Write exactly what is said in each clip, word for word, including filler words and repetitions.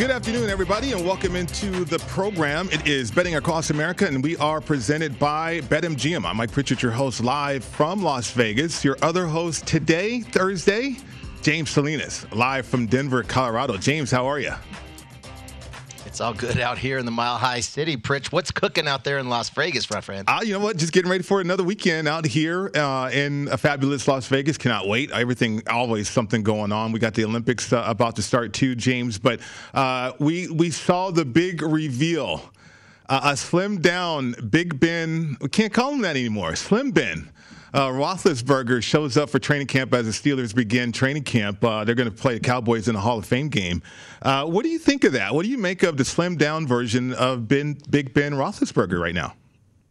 Good afternoon, everybody, and welcome into the program. It is Betting Across America, and we are presented by BetMGM. I'm Mike Pritchard, your host, live from Las Vegas. Your other host today, Thursday, James Salinas, live from Denver, Colorado. James, how are you? It's all good out here in the Mile High City. Pritch, what's cooking out there in Las Vegas, my friend? Uh, you know what? Just getting ready for another weekend out here uh, in a fabulous Las Vegas. Cannot wait. Everything, always something going on. We got the Olympics uh, about to start too, James. But uh, we we saw the big reveal. Uh, a slim down Big Ben. We can't call him that anymore. Slim Ben. Uh, Roethlisberger shows up for training camp as the Steelers begin training camp. Uh, they're going to play the Cowboys in a Hall of Fame game. Uh, what do you think of that? What do you make of the slimmed down version of Ben, Big Ben Roethlisberger right now?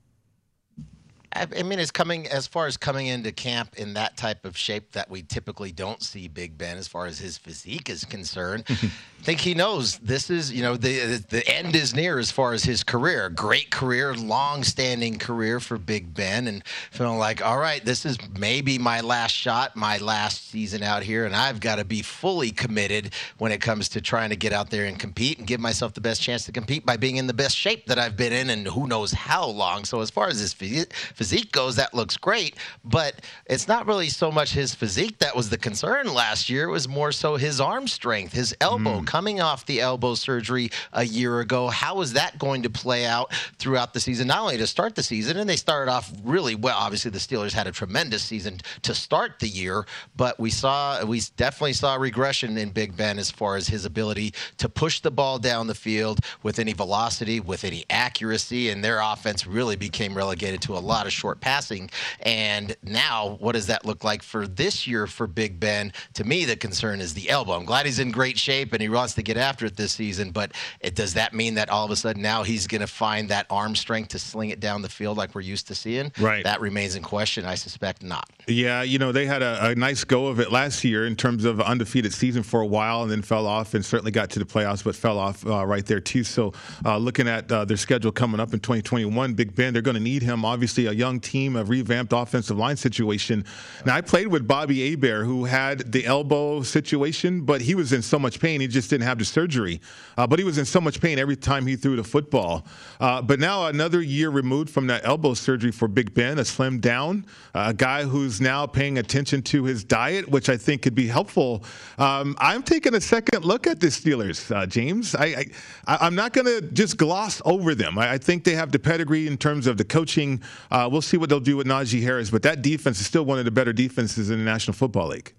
I mean, it's coming as far as coming into camp in that type of shape that we typically don't see Big Ben as far as his physique is concerned. I think he knows this is, you know, the the end is near as far as his career. Great career, long-standing career for Big Ben, and feeling like, all right, this is maybe my last shot, my last season out here, and I've got to be fully committed when it comes to trying to get out there and compete and give myself the best chance to compete by being in the best shape that I've been in, and who knows how long. So as far as his physique, physique goes, that looks great, but it's not really so much his physique that was the concern last year. It was more so his arm strength, his elbow, mm. coming off the elbow surgery a year ago. How is that going to play out throughout the season? Not only to start the season, and they started off really well. Obviously, the Steelers had a tremendous season to start the year, but we saw, we definitely saw regression in Big Ben as far as his ability to push the ball down the field with any velocity, with any accuracy, and their offense really became relegated to a lot of short passing. And now, what does that look like for this year for Big Ben? To me, the concern is the elbow. I'm glad he's in great shape and he wants to get after it this season, but it, does that mean that all of a sudden now he's going to find that arm strength to sling it down the field like we're used to seeing? Right. That remains in question. I suspect not. Yeah, you know, they had a, a nice go of it last year in terms of an undefeated season for a while and then fell off and certainly got to the playoffs, but fell off uh, right there too. So uh, looking at uh, their schedule coming up in twenty twenty-one, Big Ben, they're going to need him. Obviously, a young team, a revamped offensive line situation. Now, I played with Bobby Hebert, who had the elbow situation, but he was in so much pain. He just didn't have the surgery. Uh, but he was in so much pain every time he threw the football. Uh, but now another year removed from that elbow surgery for Big Ben, a slim down, uh, a guy who's now paying attention to his diet, which I think could be helpful. Um, I'm taking a second look at the Steelers, uh, James. I, I, I'm not going to just gloss over them. I, I think they have the pedigree in terms of the coaching. Uh, we'll see what they'll do with Najee Harris, but that defense is still one of the better defenses in the National Football League.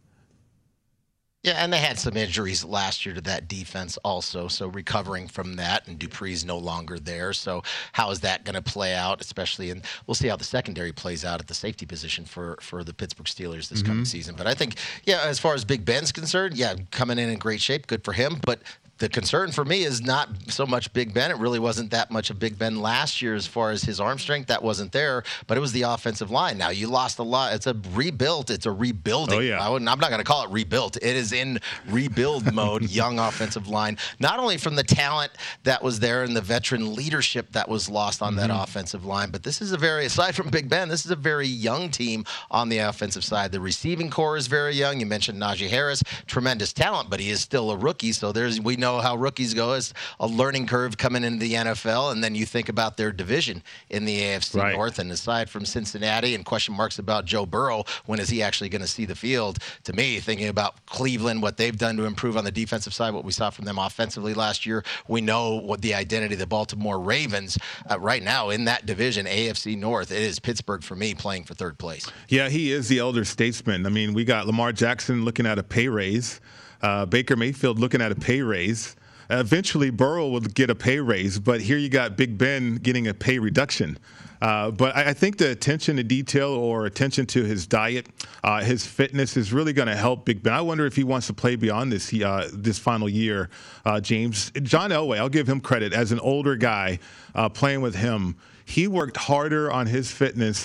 Yeah, and they had some injuries last year to that defense also, so recovering from that, and Dupree's no longer there. So how is that going to play out, especially in – we'll see how the secondary plays out at the safety position for, for the Pittsburgh Steelers this mm-hmm. coming season. But I think, yeah, as far as Big Ben's concerned, yeah, coming in in great shape, good for him. But the concern for me is not so much Big Ben. It really wasn't that much of Big Ben last year as far as his arm strength. That wasn't there, but it was the offensive line. Now, you lost a lot. It's a rebuilt. It's a rebuilding. Oh, yeah. I wouldn't, I'm not going to call it rebuilt. It is in rebuild mode, young offensive line, not only from the talent that was there and the veteran leadership that was lost on mm-hmm. that offensive line, but this is a very, aside from Big Ben, this is a very young team on the offensive side. The receiving core is very young. You mentioned Najee Harris, tremendous talent, but he is still a rookie, so there's we know how rookies go. It's a learning curve coming into the N F L, and then you think about their division in the A F C right. North, and aside from Cincinnati and question marks about Joe Burrow, when is he actually going to see the field? To me, thinking about Cleveland, what they've done to improve on the defensive side, what we saw from them offensively last year, we know what the identity of the Baltimore Ravens uh, right now in that division, A F C North, it is Pittsburgh for me playing for third place. Yeah, he is the elder statesman. I mean, we got Lamar Jackson looking at a pay raise, uh, Baker Mayfield looking at a pay raise. Eventually, Burrow will get a pay raise, but here you got Big Ben getting a pay reduction. Uh, but I, I think the attention to detail or attention to his diet, uh, his fitness is really going to help Big Ben. I wonder if he wants to play beyond this uh, this final year, uh, James. John Elway, I'll give him credit. As an older guy uh, playing with him, he worked harder on his fitness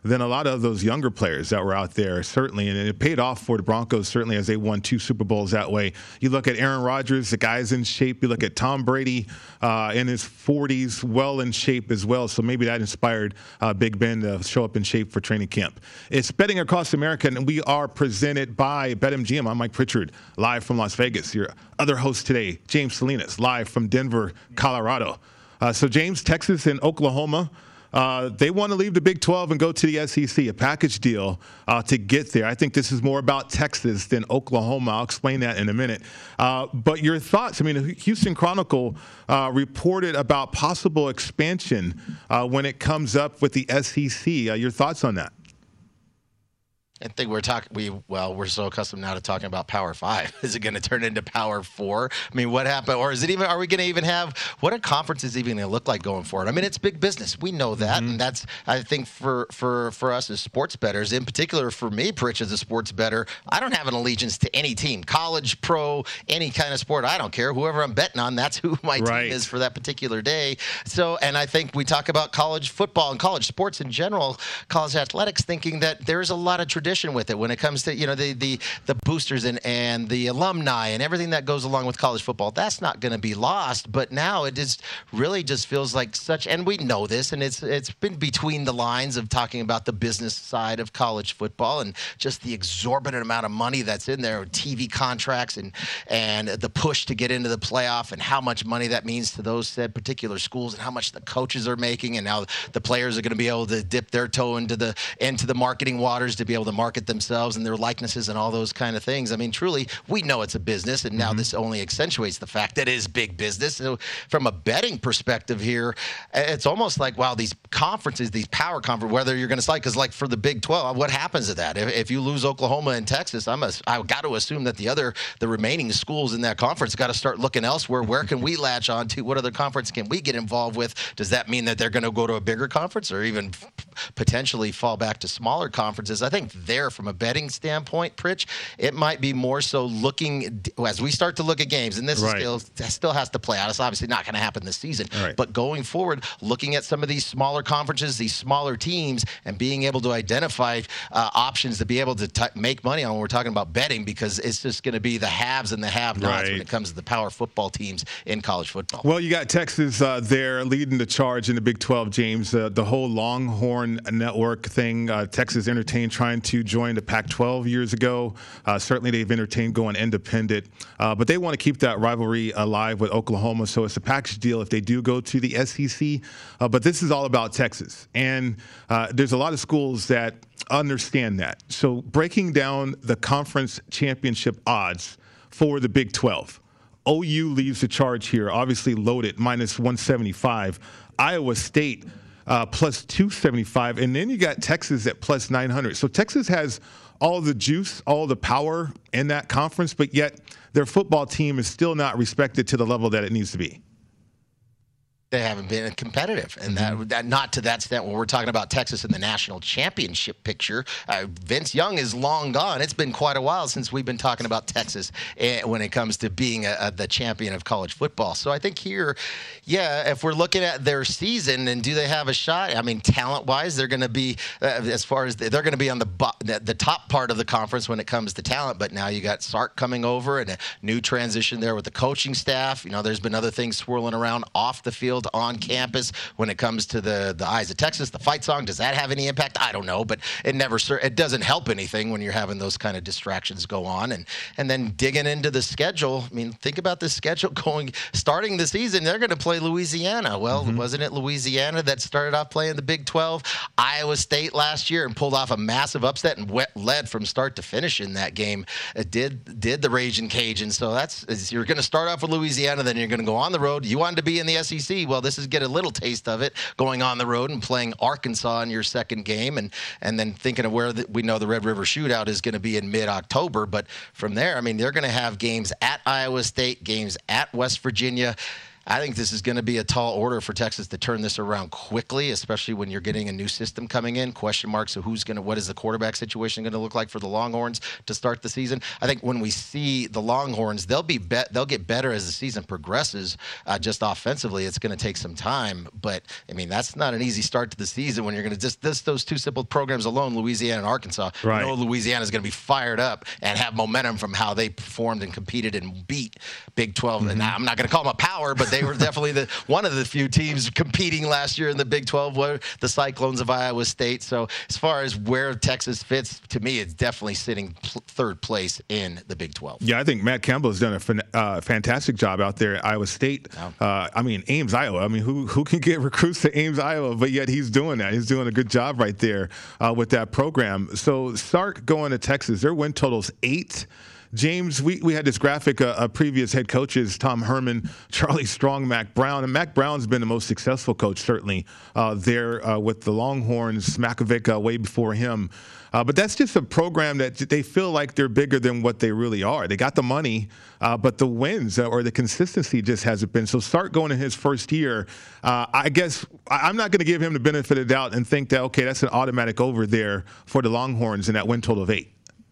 than a lot of those younger players that were out there, certainly. And it paid off for the Broncos, certainly, as they won two Super Bowls that way. You look at Aaron Rodgers, the guy's in shape. You look at Tom Brady uh, in his forties, well in shape as well. So maybe that inspired uh, Big Ben to show up in shape for training camp. It's Betting Across America, and we are presented by BetMGM. I'm Mike Pritchard, live from Las Vegas. Your other host today, James Salinas, live from Denver, Colorado. Uh, so, James, Texas and Oklahoma, Uh, they want to leave the Big twelve and go to the S E C, a package deal uh, to get there. I think this is more about Texas than Oklahoma. I'll explain that in a minute. Uh, but your thoughts, I mean, the Houston Chronicle uh, reported about possible expansion uh, when it comes up with the S E C. Uh, your thoughts on that? I think we're talking. We well, we're so accustomed now to talking about Power Five. Is it going to turn into Power Four? I mean, what happened? Or is it even? Are we going to even have? What are conferences even going to look like going forward? I mean, it's big business. We know that, mm-hmm. and that's. I think for for for us as sports bettors, in particular for me, Pritch, as a sports bettor, I don't have an allegiance to any team, college, pro, any kind of sport. I don't care. Whoever I'm betting on, that's who my right. team is for that particular day. So, and I think we talk about college football and college sports in general, college athletics, thinking that there's a lot of tradition with it when it comes to, you know, the the, the boosters and, and the alumni and everything that goes along with college football. That's not going to be lost, but now it is really just feels like such, and we know this, and it's it's been between the lines of talking about the business side of college football and just the exorbitant amount of money that's in there, T V contracts and and the push to get into the playoff and how much money that means to those said particular schools and how much the coaches are making, and now the players are going to be able to dip their toe into the into the marketing waters to be able to market themselves and their likenesses and all those kind of things. I mean, truly, we know it's a business, and now mm-hmm. this only accentuates the fact that it is big business. So from a betting perspective here, it's almost like, wow, these conferences, these power conferences, whether you're going to slide, because like for the Big twelve, what happens to that? If, if you lose Oklahoma and Texas, I'm a, I've got to assume that the other, the remaining schools in that conference got to start looking elsewhere. Where can we latch on to? What other conference can we get involved with? Does that mean that they're going to go to a bigger conference or even potentially fall back to smaller conferences? I think there, from a betting standpoint, Pritch, it might be more so looking as we start to look at games, and this right. still still has to play out. It's obviously not going to happen this season, right. but going forward, looking at some of these smaller conferences, these smaller teams, and being able to identify uh, options to be able to t- make money on when we're talking about betting, because it's just going to be the haves and the have-nots right. when it comes to the power football teams in college football. Well, you got Texas uh, there leading the charge in the Big twelve, James. Uh, the whole Longhorn Network thing, uh, Texas entertained trying to join the Pac twelve years ago. Uh, certainly they've entertained going independent, uh, but they want to keep that rivalry alive with Oklahoma, so it's a package deal if they do go to the S E C. Uh, but this is all about Texas, and uh, there's a lot of schools that understand that. So breaking down the conference championship odds for the Big twelve, O U leads the charge here, obviously loaded, minus one seventy-five. Iowa State, Uh, plus two seventy-five, and then you got Texas at plus nine hundred. So Texas has all the juice, all the power in that conference, but yet their football team is still not respected to the level that it needs to be. They haven't been competitive, and that, that not to that extent when we're talking about Texas in the national championship picture. Uh, Vince Young is long gone. It's been quite a while since we've been talking about Texas uh, when it comes to being a, a, the champion of college football. So I think here, yeah, if we're looking at their season and do they have a shot? I mean, talent-wise, they're going to be uh, as far as the, they're going to be on the, the the top part of the conference when it comes to talent. But now you got Sark coming over and a new transition there with the coaching staff. You know, there's been other things swirling around off the field, on campus when it comes to the the Eyes of Texas, the fight song. Does that have any impact? I don't know, but it never it doesn't help anything when you're having those kind of distractions go on. And and then digging into the schedule, I mean, think about the schedule going starting the season. They're going to play Louisiana. Well, mm-hmm. wasn't it Louisiana that started off playing the Big twelve? Iowa State last year and pulled off a massive upset and wet, led from start to finish in that game. It did did the Ragin' Cajun. So that's you're going to start off with Louisiana, then you're going to go on the road. You wanted to be in the S E C. Well, this is get a little taste of it going on the road and playing Arkansas in your second game, and and then thinking of where the, we know the Red River Shootout is going to be in mid-October. But from there, I mean, they're going to have games at Iowa State, games at West Virginia. I think this is going to be a tall order for Texas to turn this around quickly, especially when you're getting a new system coming in. Question marks of who's going to, what is the quarterback situation going to look like for the Longhorns to start the season? I think when we see the Longhorns, they'll be, be they'll get better as the season progresses. Uh, just offensively, it's going to take some time, but I mean that's not an easy start to the season when you're going to just this those two simple programs alone, Louisiana and Arkansas. Right. You know Louisiana is going to be fired up and have momentum from how they performed and competed and beat Big twelve. Mm-hmm. And I'm not going to call them a power, but they were definitely the one of the few teams competing last year in the Big twelve, were the Cyclones of Iowa State. So as far as where Texas fits, to me, it's definitely sitting pl- third place in the Big twelve. Yeah, I think Matt Campbell has done a fan- uh, fantastic job out there at Iowa State. Oh. Uh, I mean, Ames, Iowa. I mean, who who can get recruits to Ames, Iowa? But yet he's doing that. He's doing a good job right there uh, with that program. So Sark going to Texas, their win total's eight. James, we, we had this graphic of uh, uh, previous head coaches, Tom Herman, Charlie Strong, Mack Brown. And Mack Brown's been the most successful coach, certainly, uh, there uh, with the Longhorns, Smakovic uh, way before him. Uh, but that's just a program that they feel like they're bigger than what they really are. They got the money, uh, but the wins or the consistency just hasn't been. So Sark going in his first year, uh, I guess I'm not going to give him the benefit of the doubt and think that, okay, that's an automatic over there for the Longhorns in that win total of eight.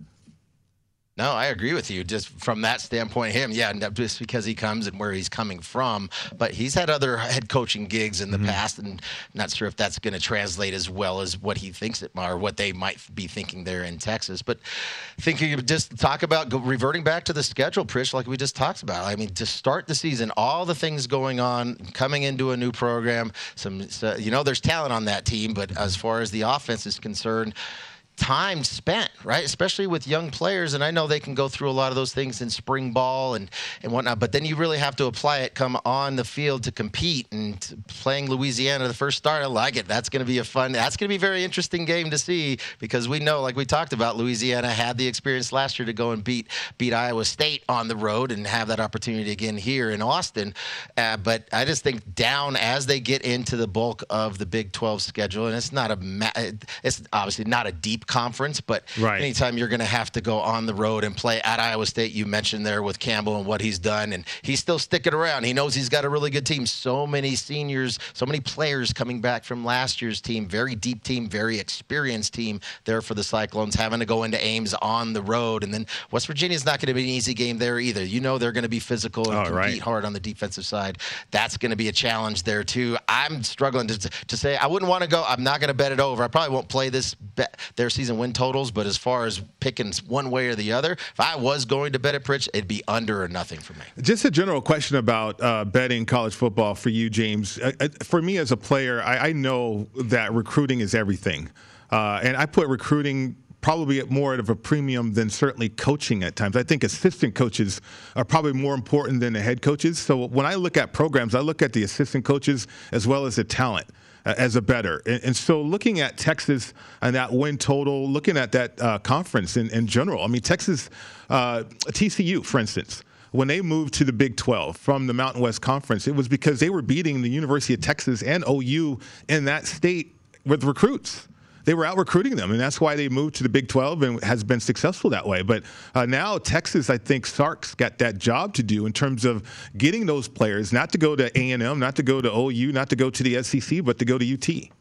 No, I agree with you. Just from that standpoint, him, yeah, just because he comes and where he's coming from. But he's had other head coaching gigs in the mm-hmm. past, and not sure if that's going to translate as well as what he thinks it might, or what they might be thinking there in Texas. But thinking just talk about go, reverting back to the schedule, Prish, like we just talked about. I mean, to start the season, all the things going on, coming into a new program. Some, so, you know, there's talent on that team, but as far as the offense is concerned, time spent, right? Especially with young players. And I know they can go through a lot of those things in spring ball and, and whatnot, but then you really have to apply it, come on the field to compete. And playing Louisiana the first start, I like it. That's going to be a fun, that's going to be a very interesting game to see, because we know, like we talked about, Louisiana had the experience last year to go and beat beat Iowa State on the road and have that opportunity again here in Austin. Uh, but I just think down as they get into the bulk of the Big twelve schedule, and it's not a, it's obviously not a deep conference, but right. anytime you're going to have to go on the road and play at Iowa State, you mentioned there with Campbell and what he's done, and he's still sticking around. He knows he's got a really good team. So many seniors, so many players coming back from last year's team. Very deep team, very experienced team there for the Cyclones, having to go into Ames on the road. And then West Virginia's not going to be an easy game there either. You know they're going to be physical and oh, compete right. hard on the defensive side. That's going to be a challenge there too. I'm struggling to, to say, I wouldn't want to go, I'm not going to bet it over. I probably won't play this bet, their season win totals, but as far as picking one way or the other, if I was going to bet it, Pritch, it'd be under or nothing for me. Just a general question about uh, betting college football for you, James. Uh, uh, for me as a player, I, I know that recruiting is everything. Uh, and I put recruiting probably at more of a premium than certainly coaching at times. I think assistant coaches are probably more important than the head coaches. So when I look at programs, I look at the assistant coaches as well as the talent uh, as a better. And, and so looking at Texas and that win total, looking at that uh, conference in, in general, I mean, Texas, uh, T C U, for instance, when they moved to the Big twelve from the Mountain West Conference, it was because they were beating the University of Texas and O U in that state with recruits. They were out recruiting them, and that's why they moved to the Big twelve and has been successful that way. But uh, now Texas, I think Sark's got that job to do in terms of getting those players, not to go to A and M, not to go to O U, not to go to the S E C, but to go to U T.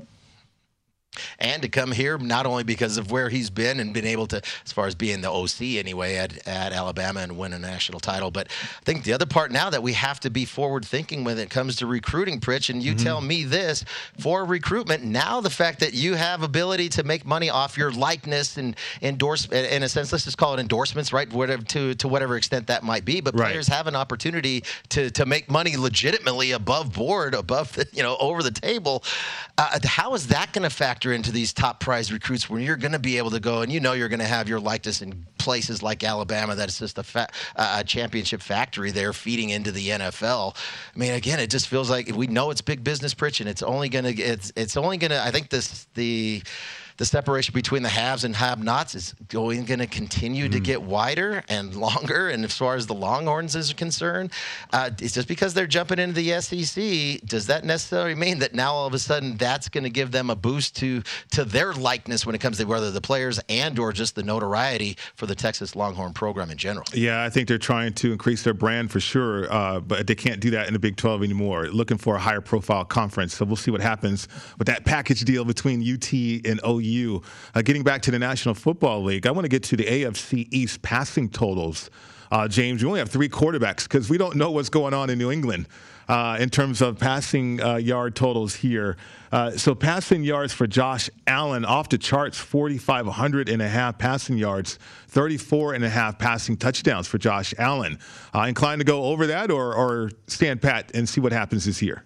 And to come here, not only because of where he's been and been able to, as far as being the O C anyway at, at Alabama and win a national title, but I think the other part now that we have to be forward thinking when it comes to recruiting, Pritch, and you mm-hmm. tell me this, for recruitment, now the fact that you have ability to make money off your likeness and endorse, in a sense, let's just call it endorsements, right? Whatever, to, to whatever extent that might be, but right. players have an opportunity to, to make money legitimately above board, above, the, you know, over the table. Uh, how is that going to factor into these top prize recruits when you're going to be able to go and you know you're going to have your likeness in places like Alabama that's just a, fa- uh, a championship factory there feeding into the N F L? I mean, again, it just feels like we know it's big business, Pritch, and it's only going to it's it's only going to I think this the the separation between the haves and have-nots is going going to continue mm-hmm. to get wider and longer. And as far as the Longhorns is concerned, uh, it's just because they're jumping into the S E C, does that necessarily mean that now all of a sudden that's going to give them a boost to to their likeness when it comes to whether the players and or just the notoriety for the Texas Longhorn program in general? Yeah, I think they're trying to increase their brand for sure, uh, but they can't do that in the Big twelve anymore. Looking for a higher profile conference. So we'll see what happens with that package deal between U T and O U. Uh, getting back to the National Football League, I want to get to the A F C East passing totals. Uh, James, we only have three quarterbacks because we don't know what's going on in New England uh, in terms of passing uh, yard totals here. Uh, so passing yards for Josh Allen off the charts, forty-five hundred and a half passing yards, thirty-four and a half passing touchdowns for Josh Allen. Uh, inclined to go over that or, or stand pat and see what happens this year?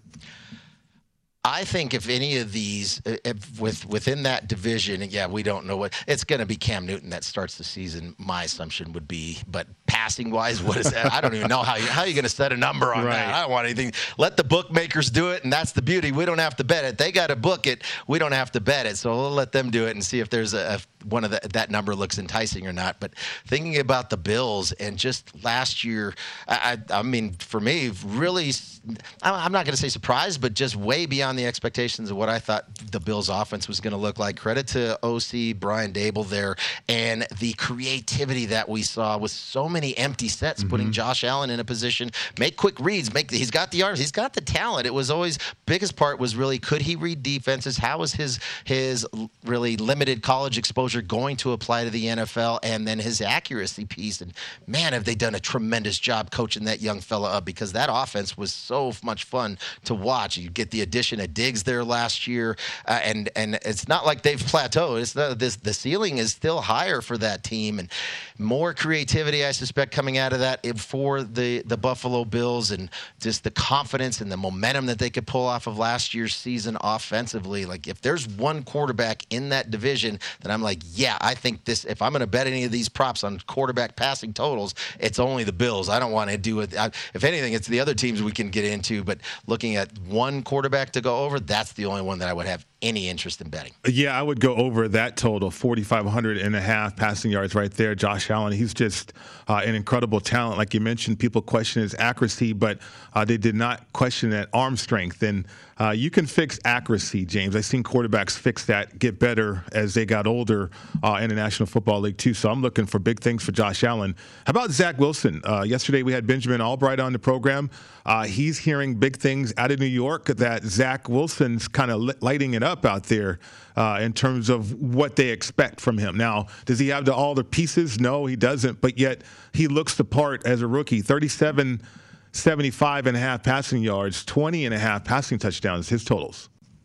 I think if any of these, if with within that division, yeah, we don't know what it's going to be. Cam Newton that starts the season. My assumption would be, but passing wise, what is that? I don't even know how you how you going to set a number on right. that. I don't want anything. Let the bookmakers do it, and that's the beauty. We don't have to bet it. They got to book it. We don't have to bet it. So we'll let them do it and see if there's a, a one of the, that number looks enticing or not. But thinking about the Bills and just last year, I, I, I mean, for me, really, I'm not going to say surprised, but just way beyond the expectations of what I thought the Bills offense was going to look like. Credit to O C Brian Dable there and the creativity that we saw with so many empty sets, mm-hmm. putting Josh Allen in a position, make quick reads, make he's got the arms, he's got the talent. It was always biggest part was really could he read defenses? How was his his really limited college exposure going to apply to the N F L, and then his accuracy piece. And man, have they done a tremendous job coaching that young fella up, because that offense was so much fun to watch. You get the addition of Diggs there last year, uh, and and it's not like they've plateaued. It's not, this the ceiling is still higher for that team, and more creativity, I suspect, coming out of that for the the Buffalo Bills, and just the confidence and the momentum that they could pull off of last year's season offensively. Like, if there's one quarterback in that division that I'm like, yeah, I think this, if I'm going to bet any of these props on quarterback passing totals, it's only the Bills. I don't want to do it. I, if anything, it's the other teams we can get into, but looking at one quarterback to go over, that's the only one that I would have any interest in betting. Yeah, I would go over that total, forty-five hundred and a half passing yards right there. Josh Allen, he's just uh, an incredible talent. Like you mentioned, people question his accuracy, but uh, they did not question that arm strength. And uh, you can fix accuracy, James. I've seen quarterbacks fix that, get better as they got older uh, in the National Football League too. So I'm looking for big things for Josh Allen. How about Zach Wilson? Uh, yesterday we had Benjamin Albright on the program. Uh, he's hearing big things out of New York that Zach Wilson's kind of lighting it up out there uh, in terms of what they expect from him. Now, does he have the, all the pieces? No, he doesn't. But yet he looks the part as a rookie. thirty-seven, seventy-five and a half passing yards, twenty and a half passing touchdowns, his totals.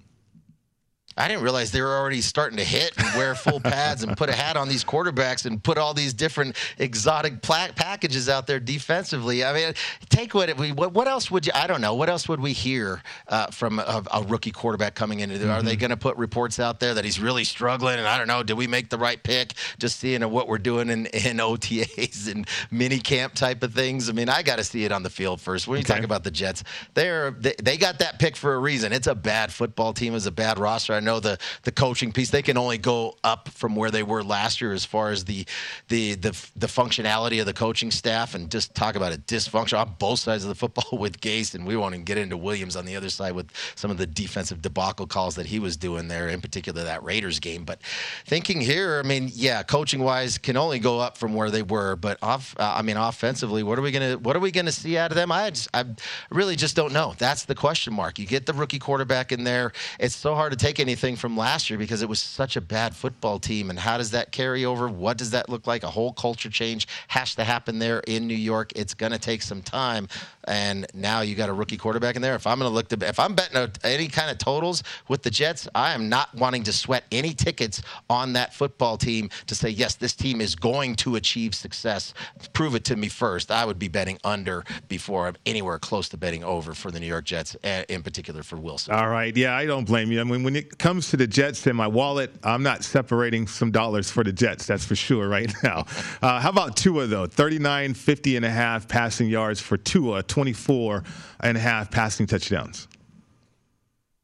I didn't realize they were already starting to hit and wear full pads and put a hat on these quarterbacks and put all these different exotic pla- packages out there defensively. I mean, take what we what, what else would you? I don't know. What else would we hear uh, from a, a rookie quarterback coming into? Mm-hmm. Are they going to put reports out there that he's really struggling? And I don't know. Did we make the right pick? Just seeing what we're doing in, in O T As and mini camp type of things. I mean, I got to see it on the field first. When you okay. talk about the Jets, they're they, they got that pick for a reason. It's a bad football team. It's a bad roster. I know the the coaching piece, they can only go up from where they were last year as far as the the the, the functionality of the coaching staff, and just talk about a dysfunction on both sides of the football with Gase, and we won't even get into Williams on the other side with some of the defensive debacle calls that he was doing there, in particular that Raiders game. But thinking here, I mean, yeah, coaching wise can only go up from where they were, but off uh, I mean offensively, what are we gonna what are we gonna see out of them? I just, I really just don't know. That's the question mark. You get the rookie quarterback in there, it's so hard to take anything from last year because it was such a bad football team. And how does that carry over? What does that look like? A whole culture change has to happen there in New York. It's going to take some time. And now you got a rookie quarterback in there. If I'm going to look to, if I'm betting any kind of totals with the Jets, I am not wanting to sweat any tickets on that football team to say, yes, this team is going to achieve success. Prove it to me first. I would be betting under before I'm anywhere close to betting over for the New York Jets, in particular for Wilson. All right. Yeah, I don't blame you. I mean, when it comes to the Jets in my wallet, I'm not separating some dollars for the Jets. That's for sure right now. Uh, how about Tua, though? thirty-nine, fifty and a half passing yards for Tua, twenty-four and a half passing touchdowns.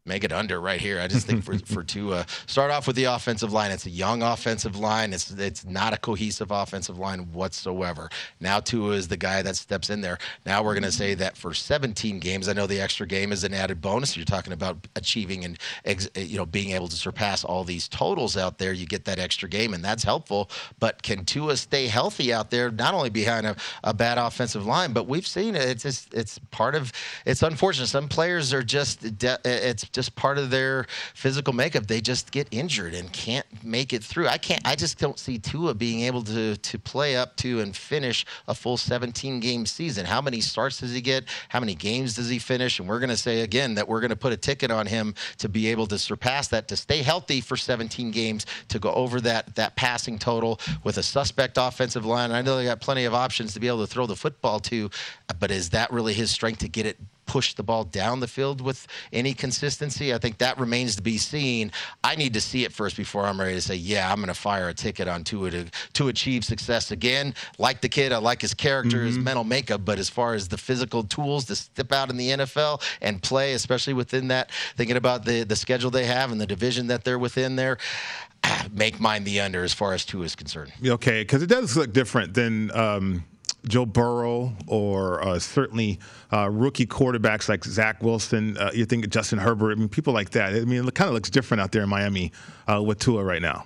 Make it under right here. I just think for for Tua, start off with the offensive line. It's a young offensive line. It's it's not a cohesive offensive line whatsoever. Now Tua is the guy that steps in there. Now we're going to say that for seventeen games. I know the extra game is an added bonus. You're talking about achieving and you know being able to surpass all these totals out there. You get that extra game, and that's helpful. But can Tua stay healthy out there? Not only behind a, a bad offensive line, but we've seen it. It's just, it's part of. It's unfortunate. Some players are just. It's just part of their physical makeup. They just get injured and can't make it through. I can't. I just don't see Tua being able to to play up to and finish a full seventeen game season. How many starts does he get? How many games does he finish? And we're going to say again that we're going to put a ticket on him to be able to surpass that, to stay healthy for seventeen games, to go over that that passing total with a suspect offensive line. I know they got plenty of options to be able to throw the football to, but is that really his strength to get it? Push the ball down the field with any consistency? I think that remains to be seen. I need to see it first before I'm ready to say, yeah, I'm going to fire a ticket on Tua to, to achieve success again. Like the kid, I like his character, mm-hmm. his mental makeup, but as far as the physical tools to step out in the N F L and play, especially within that, thinking about the, the schedule they have and the division that they're within there, make mine the under as far as Tua is concerned. Okay, because it does look different than um, Joe Burrow or uh, certainly uh, rookie quarterbacks like Zach Wilson. Uh, you think of Justin Herbert. I mean, people like that. I mean, it kind of looks different out there in Miami uh, with Tua right now.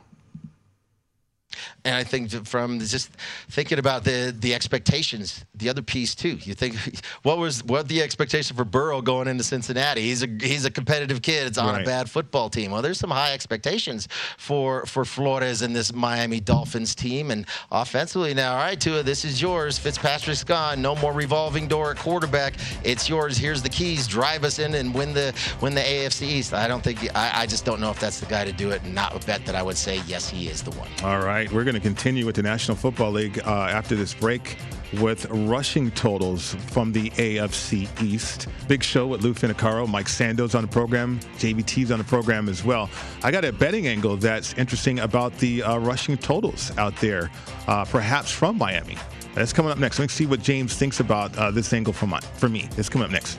And I think from just thinking about the the expectations, the other piece too. You think what was what the expectation for Burrow going into Cincinnati? He's a he's a competitive kid. It's on right. a bad football team. Well, there's some high expectations for for Flores and this Miami Dolphins team. And offensively now, all right, Tua, this is yours. Fitzpatrick's gone. No more revolving door at quarterback. It's yours. Here's the keys. Drive us in and win the win the A F C East. I don't think I, I just don't know if that's the guy to do it. And not a bet that I would say yes, he is the one. All right, we're going to continue with the National Football League uh, after this break with rushing totals from the A F C East. Big show with Lou Finicaro, Mike Sandoz on the program, J B T's on the program as well. I got a betting angle that's interesting about the uh, rushing totals out there, uh, perhaps from Miami. That's coming up next. Let's see what James thinks about uh, this angle for, my, for me. It's coming up next.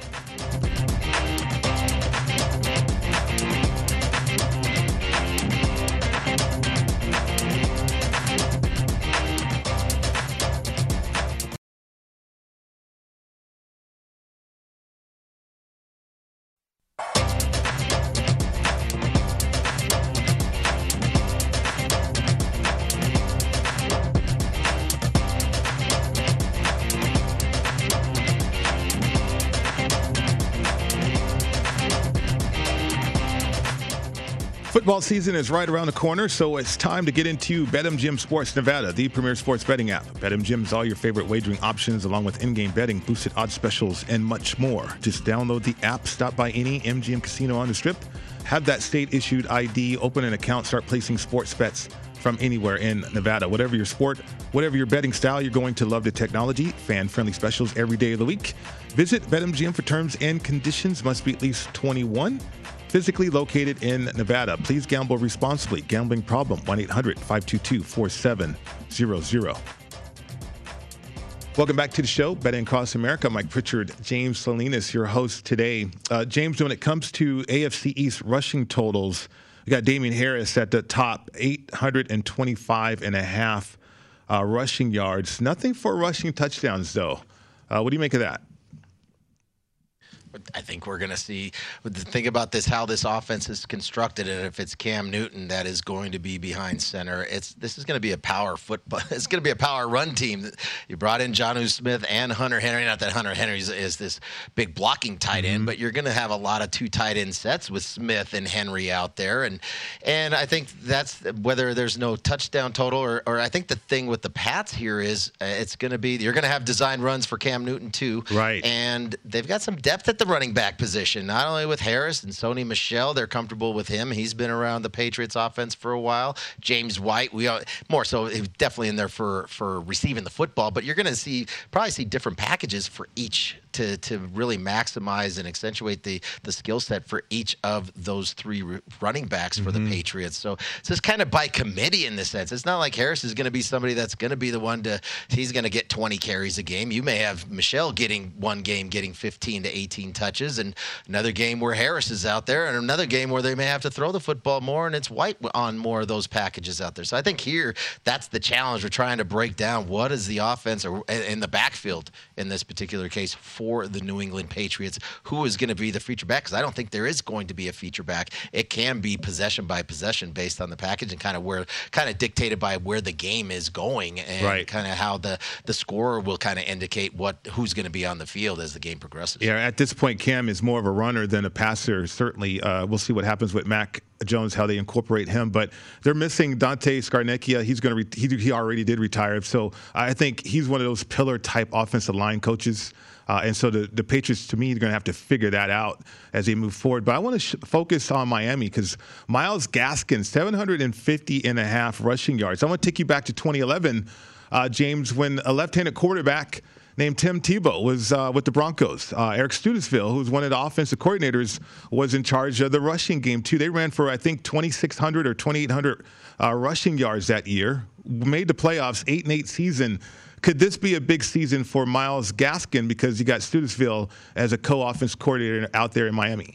Football season is right around the corner, so it's time to get into BetMGM Sports Nevada, the premier sports betting app. BetMGM is all your favorite wagering options, along with in-game betting, boosted odds specials, and much more. Just download the app, stop by any M G M casino on the Strip, have that state-issued I D, open an account, start placing sports bets from anywhere in Nevada. Whatever your sport, whatever your betting style, you're going to love the technology. Fan-friendly specials every day of the week. Visit BetMGM for terms and conditions. Must be at least twenty-one. Physically located in Nevada. Please gamble responsibly. Gambling problem, one eight hundred five two two four seven zero zero. Welcome back to the show, Betting Across America. Mike Pritchard, James Salinas, your host today. Uh, James, when it comes to A F C East rushing totals, we got Damian Harris at the top, eight hundred twenty-five and a half uh, rushing yards. Nothing for rushing touchdowns, though. Uh, what do you make of that? I think we're going to see, think about this, how this offense is constructed, and if it's Cam Newton that is going to be behind center, it's this is going to be a power football. It's going to be a power run team. You brought in Jonnu Smith and Hunter Henry. Not that Hunter Henry is, is this big blocking tight end, mm-hmm. but you're going to have a lot of two tight end sets with Smith and Henry out there, and and I think that's whether there's no touchdown total or, or I think the thing with the Pats here is uh, it's going to be you're going to have design runs for Cam Newton too, right? And they've got some depth at the running back position, not only with Harris and Sony Michel. They're comfortable with him. He's been around the Patriots offense for a while. James White, we are more so definitely in there for for receiving the football, but you're going to see probably see different packages for each to to really maximize and accentuate the the skill set for each of those three running backs for mm-hmm. the Patriots. So it's just kind of by committee in this sense. It's not like Harris is going to be somebody that's going to be the one to he's going to get twenty carries a game. You may have Michelle getting one game getting fifteen to eighteen touches, and another game where Harris is out there, and another game where they may have to throw the football more, and it's White on more of those packages out there. So I think here that's the challenge. We're trying to break down what is the offense or in the backfield in this particular case for the New England Patriots. Who is going to be the feature back? Because I don't think there is going to be a feature back. It can be possession by possession based on the package and kind of where, kind of dictated by where the game is going and right. kind of how the the scorer will kind of indicate what who's going to be on the field as the game progresses. Yeah, at this point, Cam is more of a runner than a passer. Certainly, uh, we'll see what happens with Mac Jones, how they incorporate him, but they're missing Dante Scarnecchia. He's going to re- he, he already did retire, so I think he's one of those pillar type offensive line coaches. Uh, and so the, the Patriots, to me, are going to have to figure that out as they move forward. But I want to sh- focus on Miami because Myles Gaskin, seven hundred fifty and a half rushing yards. I want to take you back to twenty eleven, uh, James, when a left-handed quarterback named Tim Tebow was uh, with the Broncos. Uh, Eric Studesville, who was one of the offensive coordinators, was in charge of the rushing game, too. They ran for, I think, twenty-six hundred or twenty-eight hundred uh, rushing yards that year, made the playoffs, eight and eight season. Could this be a big season for Myles Gaskin because you got Studesville as a co-offense coordinator out there in Miami?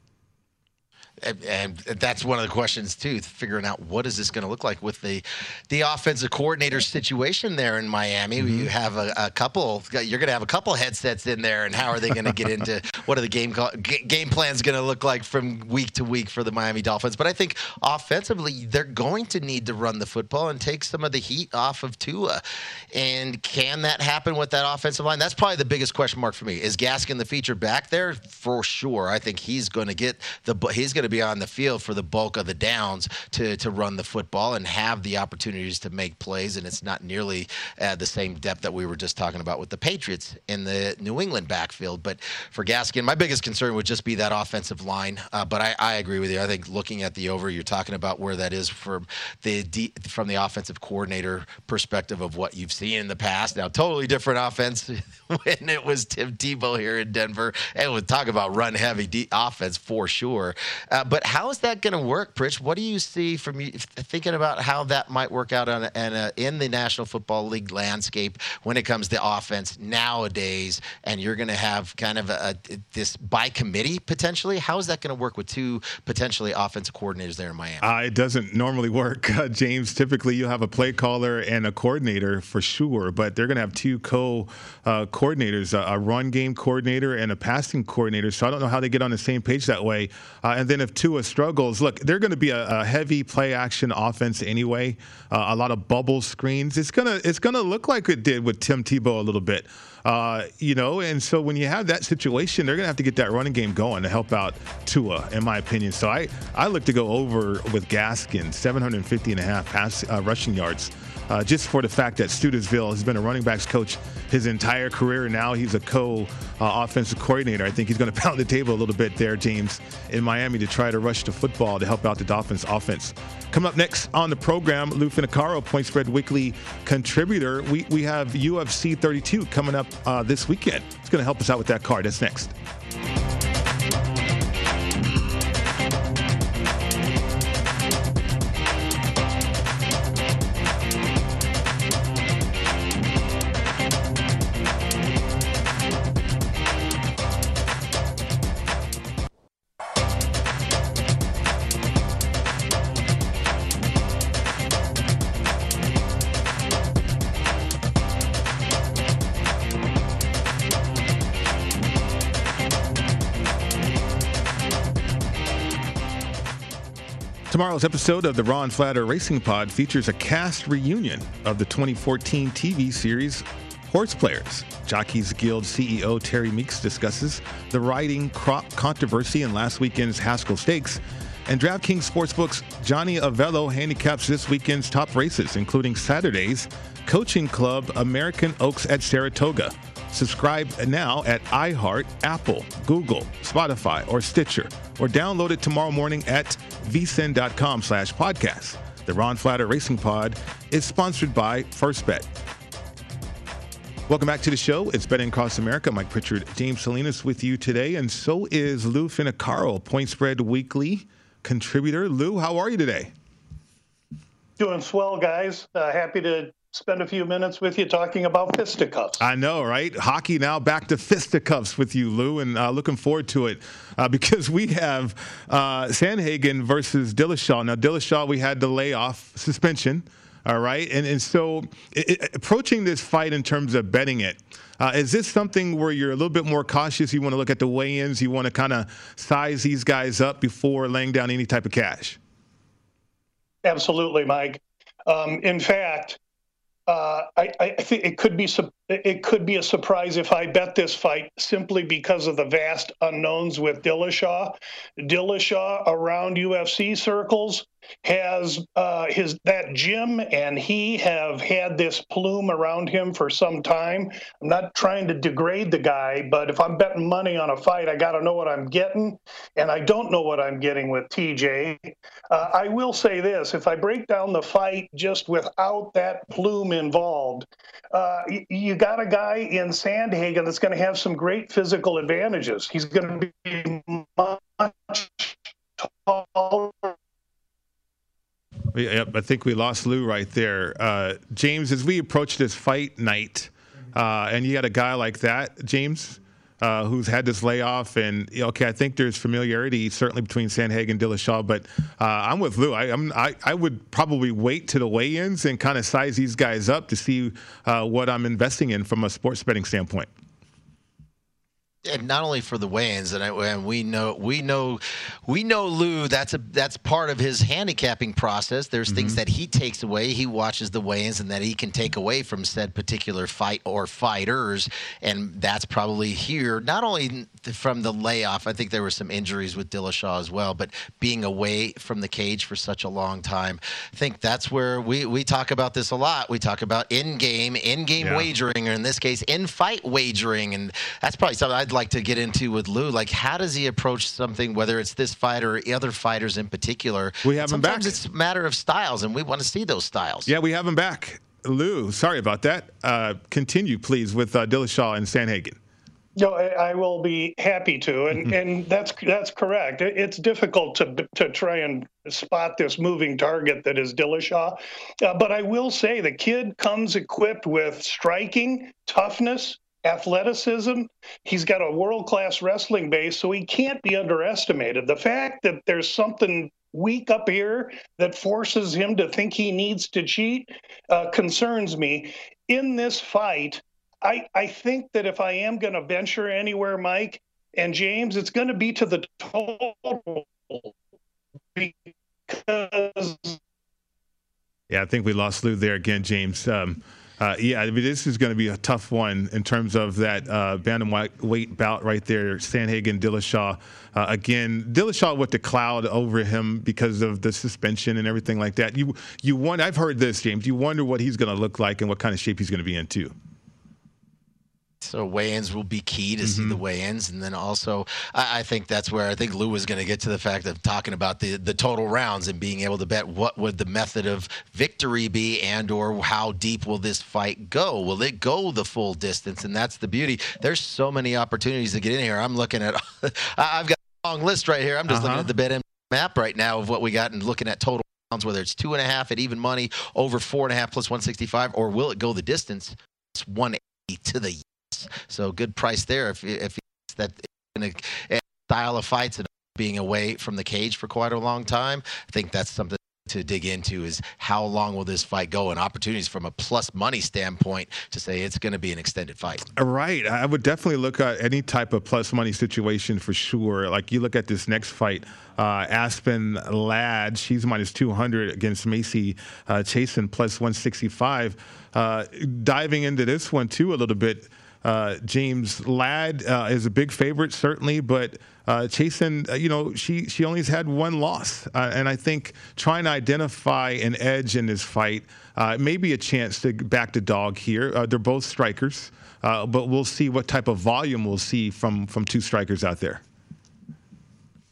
And that's one of the questions, too, figuring out what is this going to look like with the the offensive coordinator situation there in Miami. Mm-hmm. You have a, a couple – you're going to have a couple headsets in there, and how are they going to get into – what are the game game plans going to look like from week to week for the Miami Dolphins? But I think offensively they're going to need to run the football and take some of the heat off of Tua. And can that happen with that offensive line? That's probably the biggest question mark for me. Is Gaskin the feature back there? For sure. I think he's going to get the – he's going to be on the field for the bulk of the downs to to run the football and have the opportunities to make plays, and it's not nearly uh, the same depth that we were just talking about with the Patriots in the New England backfield. But for Gaskin, my biggest concern would just be that offensive line. Uh, but I, I agree with you. I think looking at the over, you're talking about where that is from the de- from the offensive coordinator perspective of what you've seen in the past. Now, totally different offense when it was Tim Tebow here in Denver, and we'll talk about run-heavy de- offense for sure. Uh, but how is that going to work, Pritch? What do you see from you thinking about how that might work out on, on a, in the National Football League landscape when it comes to offense nowadays? And you're going to have kind of a, a, this by committee potentially. How is that going to work with two potentially offensive coordinators there in Miami? Uh, it doesn't normally work, uh, James. Typically, you have a play caller and a coordinator for sure, but they're going to have two co-coordinators, uh, a run game coordinator and a passing coordinator. So I don't know how they get on the same page that way. Uh, and then if Tua struggles, look, they're going to be a, a heavy play action offense anyway. Uh, a lot of bubble screens. It's gonna it's gonna look like it did with Tim Tebow a little bit, uh, you know. And so when you have that situation, they're gonna have to get that running game going to help out Tua, in my opinion. So I I look to go over with Gaskin, seven hundred fifty and a half pass uh, rushing yards. Uh, just for the fact that Studesville has been a running backs coach his entire career. Now he's a co-offensive uh, coordinator. I think he's going to pound the table a little bit there, James, in Miami to try to rush the football to help out the Dolphins offense. Coming up next on the program, Lou Finicaro, Point Spread Weekly contributor. We, we have U F C thirty-two coming up uh, this weekend. It's going to help us out with that card. That's next. Tomorrow's episode of the Ron Flatter Racing Pod features a cast reunion of the twenty fourteen T V series Horse Players. Jockeys Guild C E O Terry Meeks discusses the riding crop controversy in last weekend's Haskell Stakes. And DraftKings Sportsbook's Johnny Avello handicaps this weekend's top races, including Saturday's Coaching Club American Oaks at Saratoga. Subscribe now at iHeart, Apple, Google, Spotify, or Stitcher, or download it tomorrow morning at vsin.com slash podcast. The Ron Flatter Racing Pod is sponsored by First Bet. Welcome back to the show. It's Betting Across America. Mike Pritchard, James Salinas with you today, and so is Lou Finocchiaro, Point Spread Weekly contributor. Lou, how are you today? Doing swell, guys. Uh, happy to spend a few minutes with you talking about fisticuffs. I know, right? Hockey now back to fisticuffs with you, Lou, and uh, looking forward to it uh, because we have uh, Sandhagen versus Dillashaw. Now, Dillashaw, we had the layoff suspension. All right. And and so it, it, approaching this fight in terms of betting it, uh, is this something where you're a little bit more cautious? You want to look at the weigh-ins? You want to kind of size these guys up before laying down any type of cash? Absolutely, Mike. Um, in fact, uh, I, I think it could be it could be a surprise if I bet this fight simply because of the vast unknowns with Dillashaw. Dillashaw around U F C circles has uh, his that Jim and he have had this plume around him for some time. I'm not trying to degrade the guy, but if I'm betting money on a fight, I got to know what I'm getting, and I don't know what I'm getting with T J. Uh, I will say this: if I break down the fight just without that plume involved, uh, you, you got a guy in Sandhagen that's going to have some great physical advantages. He's going to be much taller. Yep, I think we lost Lou right there. Uh, James, as we approach this fight night, uh, and you got a guy like that, James, uh, who's had this layoff, and okay, I think there's familiarity certainly between Sandhagen and Dillashaw, but uh, I'm with Lou. I, I'm, I, I would probably wait to the weigh-ins and kind of size these guys up to see uh, what I'm investing in from a sports betting standpoint. And not only for the weigh-ins, and, I, and we know we know we know Lou. That's a that's part of his handicapping process. There's mm-hmm. things that he takes away. He watches the weigh-ins, and that he can take away from said particular fight or fighters, and that's probably here. Not only from the layoff, I think there were some injuries with Dillashaw as well, but being away from the cage for such a long time, I think that's where we we talk about this a lot. We talk about in-game, in-game yeah. wagering, or in this case, in-fight wagering, and that's probably something I'd like to get into with Lou. Like, how does he approach something, whether it's this fight or other fighters in particular? We have him back. Sometimes it's a matter of styles, and we want to see those styles. Yeah, we have him back. Lou, sorry about that. Uh, continue, please, with uh, Dillashaw and Sandhagen. No, I, I will be happy to, and and that's that's correct. It, it's difficult to to try and spot this moving target that is Dillashaw, uh, but I will say the kid comes equipped with striking, toughness, athleticism. He's got a world-class wrestling base, so he can't be underestimated. The fact that there's something weak up here that forces him to think he needs to cheat uh, concerns me. In this fight, I, I think that if I am going to venture anywhere, Mike and James, it's going to be to the total, because yeah, I think we lost Lou there again, James. Um, Uh, yeah, I mean, this is going to be a tough one in terms of that uh, bantamweight bout right there, Sandhagen, Dillashaw. Uh, again, Dillashaw with the cloud over him because of the suspension and everything like that. You, you wonder, I've heard this, James. You wonder what he's going to look like and what kind of shape he's going to be in too. So weigh-ins will be key to mm-hmm. see the weigh-ins, and then also I, I think that's where I think Lou was going to get to the fact of talking about the the total rounds and being able to bet what would the method of victory be, and or how deep will this fight go? Will it go the full distance? And that's the beauty. There's so many opportunities to get in here. I'm looking at I've got a long list right here. I'm just uh-huh. looking at the BetMGM map right now of what we got and looking at total rounds, whether it's two and a half at even money, over four and a half plus one sixty-five, or will it go the distance? It's one eighty to the. So good price there if if that in a style of fights and being away from the cage for quite a long time. I think that's something to dig into, is how long will this fight go, and opportunities from a plus money standpoint to say it's going to be an extended fight. Right. I would definitely look at any type of plus money situation for sure. Like you look at this next fight, uh, Aspen Ladd, she's minus two hundred against Macy uh, Chasen plus one sixty-five. Uh, diving into this one too a little bit. Uh, James, Ladd uh, is a big favorite, certainly, but uh, Chasen, uh, you know, she, she only has had one loss. Uh, and I think trying to identify an edge in this fight uh, may be a chance to back the dog here. Uh, they're both strikers, uh, but we'll see what type of volume we'll see from, from two strikers out there.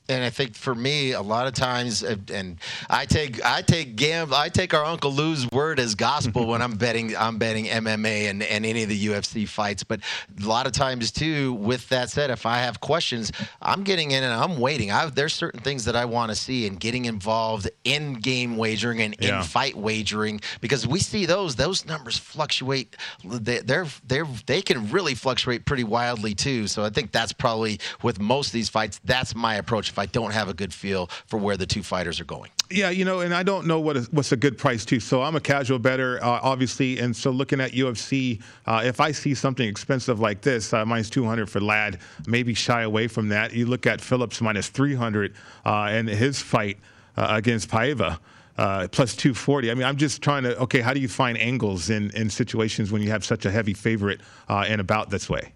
And I think for me, a lot of times, and I take I take Gam I take our Uncle Lou's word as gospel when I'm betting I'm betting M M A and, and any of the U F C fights. But a lot of times too, with that said, if I have questions, I'm getting in and I'm waiting. I, there's certain things that I want to see and getting involved in game wagering and yeah. in fight wagering, because we see those those numbers fluctuate. They, they're they're they can really fluctuate pretty wildly too. So I think that's probably with most of these fights, that's my approach. If I don't have a good feel for where the two fighters are going. Yeah, you know, and I don't know what is, what's a good price too. So I'm a casual bettor, uh, obviously, and so looking at U F C, uh, if I see something expensive like this, uh, minus two hundred for Ladd, maybe shy away from that. You look at Phillips minus three hundred uh, and his fight uh, against Paiva. Uh, plus two forty. I mean, I'm just trying to, okay, how do you find angles in, in situations when you have such a heavy favorite uh, in a bout this way?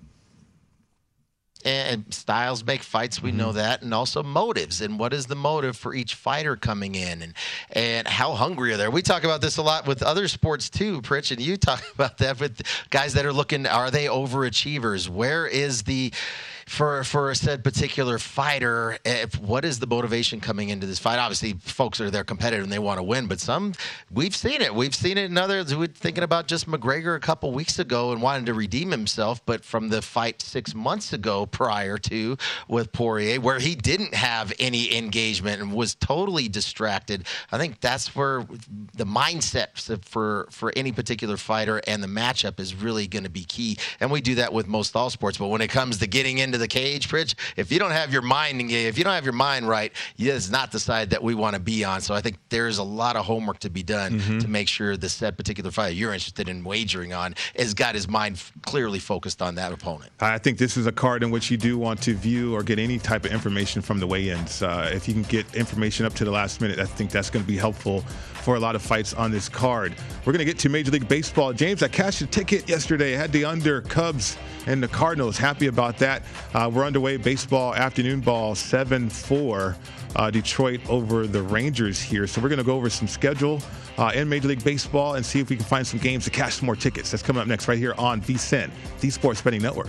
And styles make fights, we mm-hmm. know that, and also motives. And what is the motive for each fighter coming in, and and how hungry are they? We talk about this a lot with other sports too, Pritch, and you talk about that with guys that are looking, are they overachievers? Where is the, for for a said particular fighter, if, what is the motivation coming into this fight? Obviously, folks are there competitive and they want to win, but some, we've seen it. We've seen it in others. We're thinking about just McGregor a couple weeks ago and wanting to redeem himself, but from the fight six months ago, prior to with Poirier, where he didn't have any engagement and was totally distracted. I think that's where the mindset for for any particular fighter and the matchup is really going to be key. And we do that with most all sports. But when it comes to getting into the cage, Pritch, if you don't have your mind engaged, if you don't have your mind right, it's not the side that we want to be on. So I think there's a lot of homework to be done mm-hmm. to make sure the said particular fighter you're interested in wagering on has got his mind clearly focused on that opponent. I think this is a card in which you do want to view or get any type of information from the weigh-ins. Uh, if you can get information up to the last minute, I think that's going to be helpful for a lot of fights on this card. We're going to get to Major League Baseball. James, I cashed a ticket yesterday. I had the under Cubs and the Cardinals. Happy about that. Uh, we're underway. Baseball afternoon ball seven four. Uh, Detroit over the Rangers here. So we're going to go over some schedule uh, in Major League Baseball and see if we can find some games to cash some more tickets. That's coming up next right here on V S I N, the Sports Betting Network.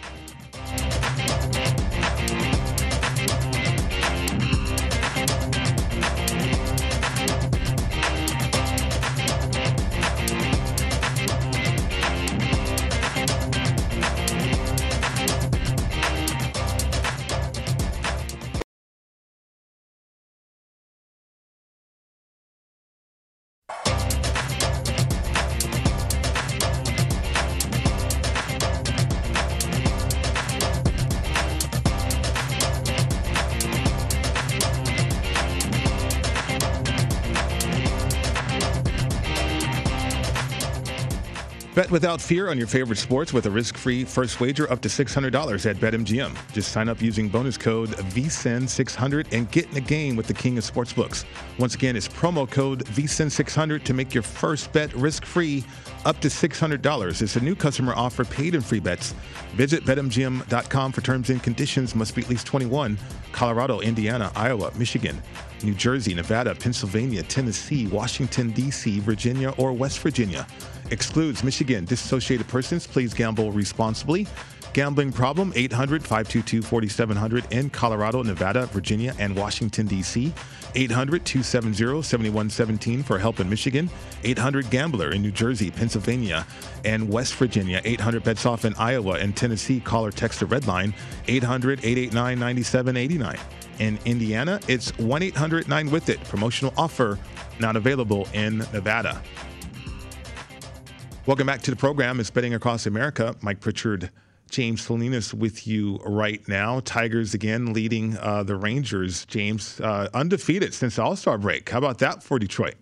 Bet without fear on your favorite sports with a risk-free first wager up to six hundred dollars at BetMGM. Just sign up using bonus code V S I N six hundred and get in the game with the king of sportsbooks. Once again, it's promo code V S I N six hundred to make your first bet risk-free up to six hundred dollars. It's a new customer offer, paid and free bets. Visit Bet M G M dot com for terms and conditions. Must be at least twenty-one. Colorado, Indiana, Iowa, Michigan, New Jersey, Nevada, Pennsylvania, Tennessee, Washington, D C, Virginia, or West Virginia. Excludes Michigan. Disassociated persons. Please gamble responsibly. Gambling problem, eight hundred, five two two, four seven zero zero in Colorado, Nevada, Virginia, and Washington, D C eight hundred, two seven zero, seven one one seven for help in Michigan. eight hundred Gambler in New Jersey, Pennsylvania, and West Virginia. eight hundred Bets Off in Iowa and Tennessee. Call or text the red line, eight hundred, eight eight nine, nine seven eight nine. In Indiana, it's one eight hundred nine with it. Promotional offer not available in Nevada. Welcome back to the program. It's Betting Across America. Mike Pritchard, James Salinas with you right now. Tigers again leading uh, the Rangers. James, uh, undefeated since the All-Star break. How about that for Detroit?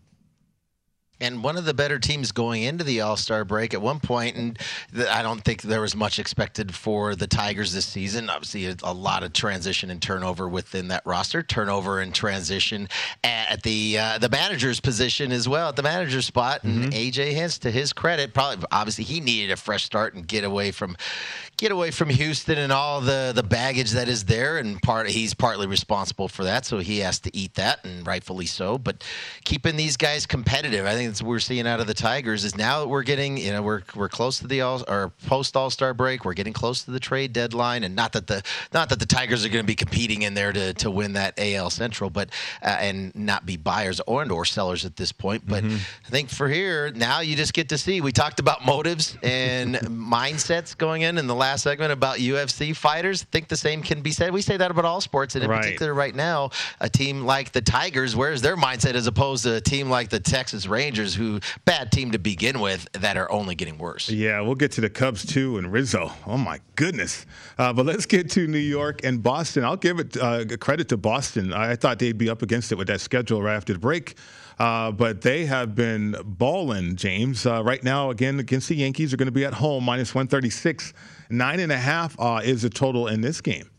And one of the better teams going into the All-Star break at one point, and I don't think there was much expected for the Tigers this season. Obviously, a, a lot of transition and turnover within that roster, turnover and transition at the uh, the manager's position as well, at the manager's spot. And mm-hmm. A J Hinch, to his credit, probably obviously he needed a fresh start and get away from get away from Houston and all the the baggage that is there. And part he's partly responsible for that, so he has to eat that, and rightfully so. But keeping these guys competitive, I think that we're seeing out of the Tigers is now that we're getting, you know, we're we're close to the all or post All-Star break. We're getting close to the trade deadline, and not that the not that the Tigers are going to be competing in there to to win that A L Central, but uh, and not be buyers or and or sellers at this point. But mm-hmm. I think for here now, you just get to see. We talked about motives and mindsets going in in the last segment about U F C fighters. I think the same can be said. We say that about all sports, and in right. particular right now, a team like the Tigers, where's their mindset as opposed to a team like the Texas Rangers, who bad team to begin with, that are only getting worse. Yeah, we'll get to the Cubs too and Rizzo. Oh my goodness! Uh, but let's get to New York and Boston. I'll give it uh, credit to Boston. I thought they'd be up against it with that schedule right after the break. Uh, but they have been balling, James. Uh, right now, again, against the Yankees, are going to be at home, minus one thirty-six. Nine and a half uh, is the total in this game.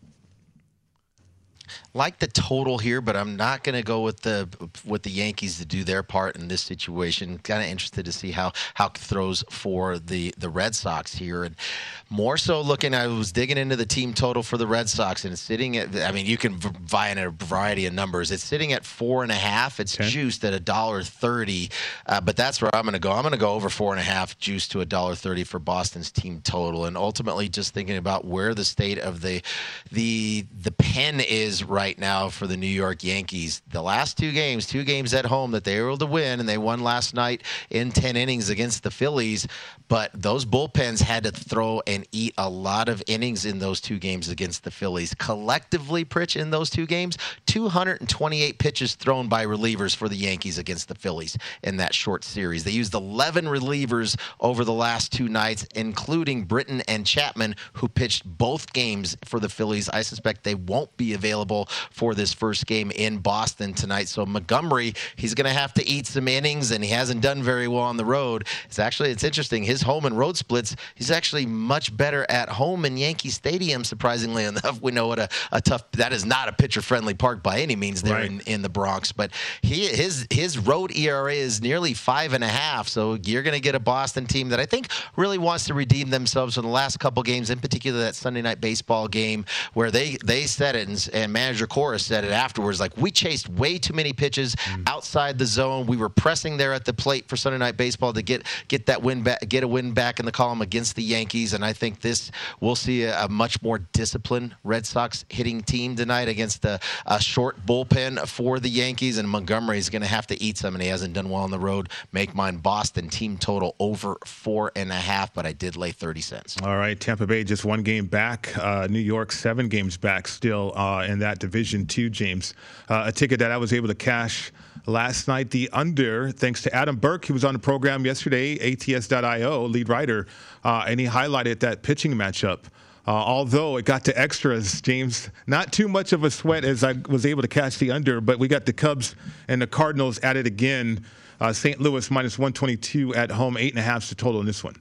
Like the total here, but I'm not going to go with the with the Yankees to do their part in this situation. Kind of interested to see how how it throws for the the Red Sox here, and more so looking. I was digging into the team total for the Red Sox, and it's sitting at. I mean, you can buy in a variety of numbers. It's sitting at four and a half. It's okay. Juiced at a dollar thirty, uh, but that's where I'm going to go. I'm going to go over four and a half, juiced to a dollar thirty for Boston's team total, and ultimately just thinking about where the state of the the the pen is right. Right now for the New York Yankees. The last two games, two games at home that they were able to win, and they won last night in ten innings against the Phillies. But those bullpens had to throw and eat a lot of innings in those two games against the Phillies. Collectively, Pritch, in those two games, two hundred twenty-eight pitches thrown by relievers for the Yankees against the Phillies in that short series. They used eleven relievers over the last two nights, including Britton and Chapman, who pitched both games for the Phillies. I suspect they won't be available for this first game in Boston tonight. So Montgomery, he's going to have to eat some innings, and he hasn't done very well on the road. It's actually, it's interesting. His home and road splits, he's actually much better at home in Yankee Stadium, surprisingly enough. We know what a, a tough, that is not a pitcher-friendly park by any means there right. in, in the Bronx. But he his his road E R A is nearly five and a half. So you're going to get a Boston team that I think really wants to redeem themselves from the last couple games, in particular that Sunday night baseball game where they, they said it, and, and manager Chorus said it afterwards, like, we chased way too many pitches mm. outside the zone. We were pressing there at the plate for Sunday night baseball to get get that win back, get a win back in the column against the Yankees. And I think this we'll see a, a much more disciplined Red Sox hitting team tonight against a, a short bullpen for the Yankees. And Montgomery is going to have to eat some, and he hasn't done well on the road. Make mine Boston team total over four and a half, but I did lay thirty cents. All right, Tampa Bay just one game back. Uh, New York seven games back still uh, in that division two, James. Uh, a ticket that I was able to cash last night, the under, thanks to Adam Burke. He was on the program yesterday, A T S dot I O, lead writer, uh, and he highlighted that pitching matchup. Uh, although it got to extras, James, not too much of a sweat as I was able to catch the under, but we got the Cubs and the Cardinals at it again. Uh, Saint Louis minus one twenty-two at home, eight and a half is the total in this one.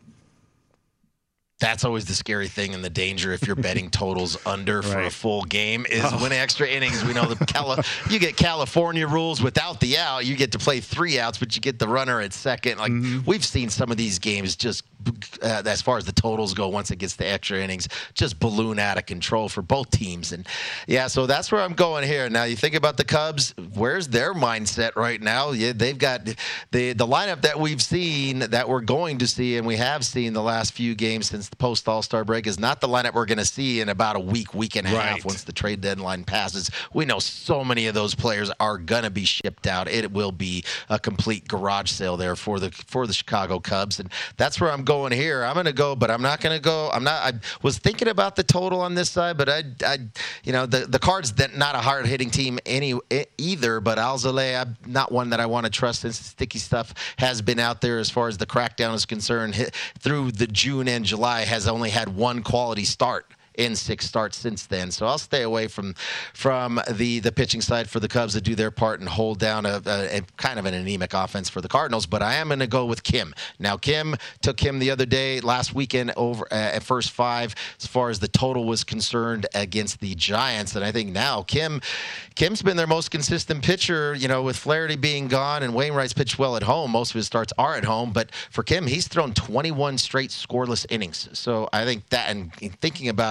That's always the scary thing and the danger if you're betting totals under for right. a full game is oh. winning extra innings. We know the Cali- you get California rules without the out. You get to play three outs, but you get the runner at second. Like mm-hmm. we've seen some of these games just uh, as far as the totals go, once it gets to extra innings, just balloon out of control for both teams. And yeah, so that's where I'm going here. Now you think about the Cubs, where's their mindset right now? Yeah, they've got the the lineup that we've seen, that we're going to see, and we have seen the last few games since the post All-Star break, is not the lineup we're going to see in about a week, week and a right. half once the trade deadline passes. We know so many of those players are going to be shipped out. It will be a complete garage sale there for the for the Chicago Cubs, and that's where I'm going here. I'm going to go, but I'm not going to go. I'm not. I was thinking about the total on this side, but I, I you know, the the Cards, that not a hard hitting team any either. But Alzolay, I'm not one that I want to trust since the sticky stuff has been out there as far as the crackdown is concerned. Hit, through the June and July has only had one quality start in six starts since then. So I'll stay away from from the the pitching side for the Cubs to do their part and hold down a, a, a kind of an anemic offense for the Cardinals. But I am going to go with Kim. Now, Kim took him the other day, last weekend, over uh, at first five as far as the total was concerned against the Giants. And I think now Kim, Kim's been their most consistent pitcher, you know, with Flaherty being gone and Wainwright's pitched well at home. Most of his starts are at home. But for Kim, he's thrown twenty-one straight scoreless innings. So I think that, and thinking about it,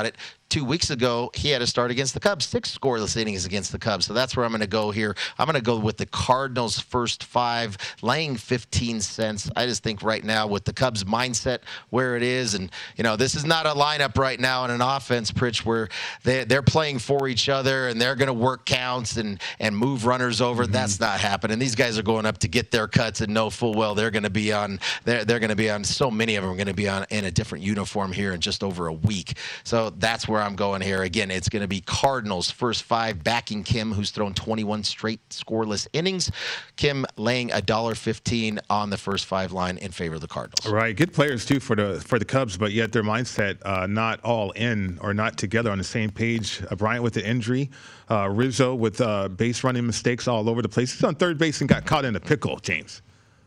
two weeks ago, he had a start against the Cubs, six scoreless innings against the Cubs. So that's where I'm going to go here. I'm going to go with the Cardinals first five, laying fifteen cents. I just think right now with the Cubs mindset where it is, and, you know, this is not a lineup right now in an offense, Pritch, where they, they're playing for each other and they're going to work counts and, and move runners over. Mm-hmm. That's not happening. These guys are going up to get their cuts and know full well they're going to be on, they're, they're going to be on, so many of them are going to be on in a different uniform here in just over a week. So that's where I'm going here. Again, it's going to be Cardinals first five, backing Kim, who's thrown twenty-one straight scoreless innings. Kim laying a dollar fifteen on the first five line in favor of the Cardinals. Right, good players too for the for the Cubs, but yet their mindset uh, not all in or not together on the same page. Uh, Bryant with the injury, uh, Rizzo with uh, base running mistakes all over the place. He's on third base and got caught in a pickle, James.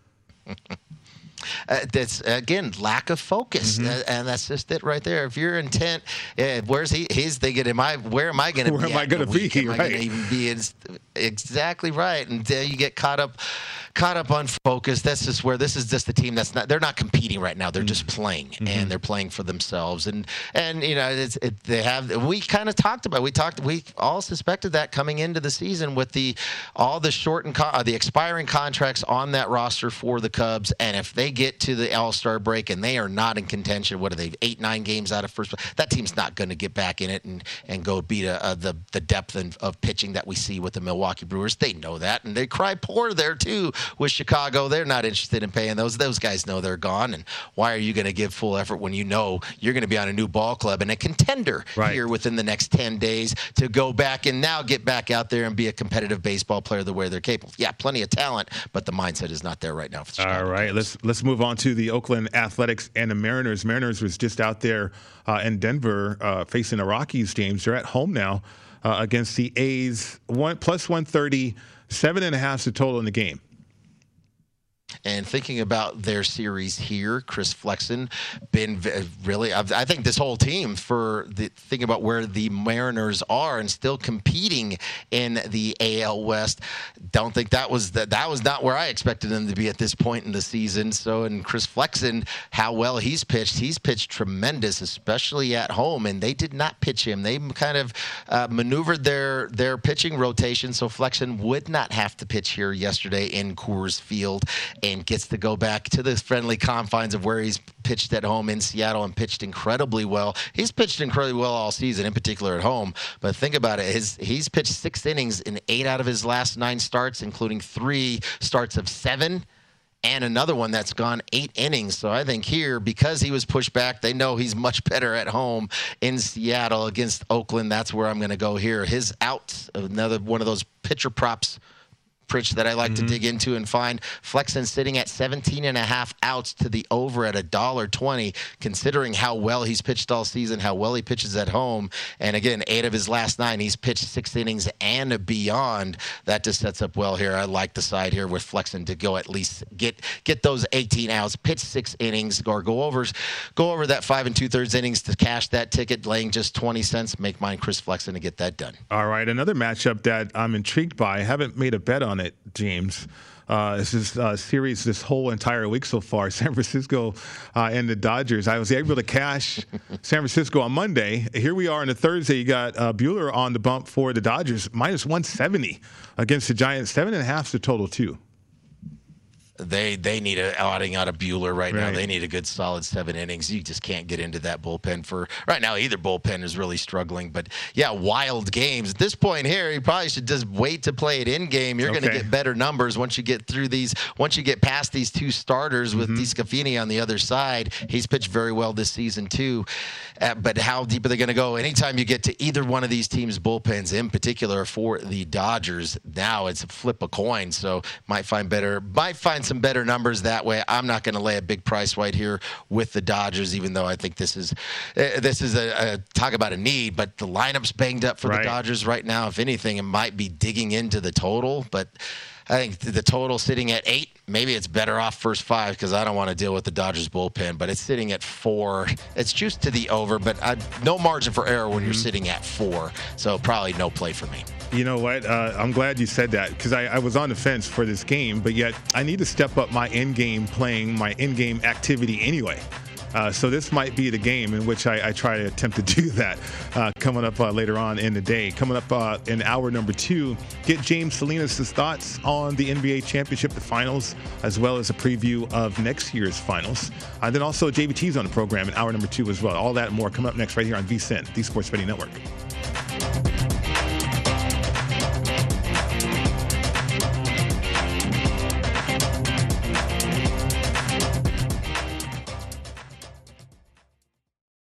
Uh, that's again lack of focus, mm-hmm. uh, and that's just it right there. If you're intent, uh, where's he? He's thinking, "Am I? Where am I going to be? Where am I going to be? Am right. I going to even be?" It's exactly right. And uh, you get caught up, caught up on focus. That's just where this is just a team that's not. They're not competing right now. They're mm-hmm. just playing, mm-hmm. and they're playing for themselves. And and you know, it's, it, they have. We kind of talked about. We talked. We all suspected that coming into the season with the all the short and con- uh, the expiring contracts on that roster for the Cubs, and if they get to the All-Star break and they are not in contention, what are they, eight, nine games out of first? That team's not going to get back in it and, and go beat a, a, the, the depth of, of pitching that we see with the Milwaukee Brewers. They know that, and they cry poor there, too, with Chicago. They're not interested in paying those. Those guys know they're gone, and why are you going to give full effort when you know you're going to be on a new ball club and a contender right. here within the next ten days to go back and now get back out there and be a competitive baseball player the way they're capable? Yeah, plenty of talent, but the mindset is not there right now. For the All right, let's let's move on to the Oakland Athletics and the Mariners. Mariners was just out there uh, in Denver uh, facing the Rockies, James. They're at home now uh, against the A's. One plus one thirty, seven and a half is the total in the game. And thinking about their series here, Chris Flexen, been really, I think this whole team for the thinking about where the Mariners are and still competing in the A L West. Don't think that was that that was not where I expected them to be at this point in the season. So, and Chris Flexen, how well he's pitched, he's pitched tremendous, especially at home. And they did not pitch him. They kind of uh, maneuvered their their pitching rotation so Flexen would not have to pitch here yesterday in Coors Field, and gets to go back to the friendly confines of where he's pitched at home in Seattle and pitched incredibly well. He's pitched incredibly well all season, in particular at home. But think about it. His, he's pitched six innings in eight out of his last nine starts, including three starts of seven and another one that's gone eight innings. So I think here, because he was pushed back, they know he's much better at home in Seattle against Oakland. That's where I'm going to go here. His outs, another one of those pitcher props that I like mm-hmm. to dig into and find. Flexen sitting at seventeen and a half outs to the over at a dollar twenty, considering how well he's pitched all season, how well he pitches at home. And again, eight of his last nine, he's pitched six innings and beyond. That just sets up well here. I like the side here with Flexen to go at least get get those eighteen outs, pitch six innings, or go over go over that five and two thirds innings to cash that ticket, laying just twenty cents. Make mine Chris Flexen to get that done. All right, another matchup that I'm intrigued by. I haven't made a bet on it, James. Uh, this is a series this whole entire week so far. San Francisco uh, and the Dodgers. I was able to cash San Francisco on Monday. Here we are on a Thursday. You got uh, Buehler on the bump for the Dodgers, minus one seventy against the Giants. Seven and a half is the total, too. They they need a outing out of Buehler right, right now. They need a good solid seven innings. You just can't get into that bullpen for right now. Either bullpen is really struggling. But yeah, wild games. At this point here, you probably should just wait to play it in game. You're okay. going to get better numbers once you get through these. Once you get past these two starters with mm-hmm. DeScafini on the other side. He's pitched very well this season too. Uh, but how deep are they going to go? Anytime you get to either one of these teams' bullpens, in particular for the Dodgers, now it's a flip a coin. So might find better. Might find some better numbers that way. I'm not going to lay a big price right here with the Dodgers, even though I think this is uh, this is a, a talk about a need. But the lineup's banged up for right. the Dodgers right now. If anything, it might be digging into the total. But I think the total sitting at eight. Maybe it's better off first five because I don't want to deal with the Dodgers bullpen. But it's sitting at four. It's juiced to the over, but I, no margin for error when mm-hmm. you're sitting at four. So probably no play for me. You know what? Uh, I'm glad you said that because I, I was on the fence for this game, but yet I need to step up my in-game playing, my in-game activity anyway. Uh, so this might be the game in which I, I try to attempt to do that uh, coming up uh, later on in the day. Coming up uh, in hour number two, get James Salinas' thoughts on the N B A championship, the finals, as well as a preview of next year's finals. And uh, then also J V T's on the program in hour number two as well. All that and more coming up next right here on V S I N, the Sports Betting Network.